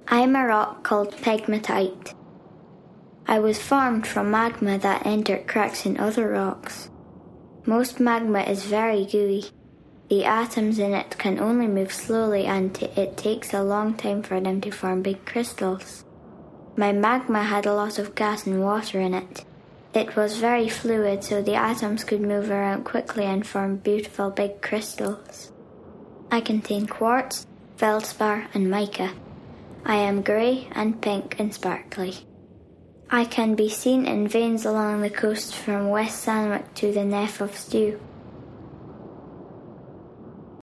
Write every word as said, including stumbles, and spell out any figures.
I am a rock called pegmatite. I was formed from magma that entered cracks in other rocks. Most magma is very gooey. The atoms in it can only move slowly and t- it takes a long time for them to form big crystals. My magma had a lot of gas and water in it. It was very fluid, so the atoms could move around quickly and form beautiful big crystals. I contain quartz, feldspar, and mica. I am grey and pink and sparkly. I can be seen in veins along the coast from West Sandwich to the Neff of Stew.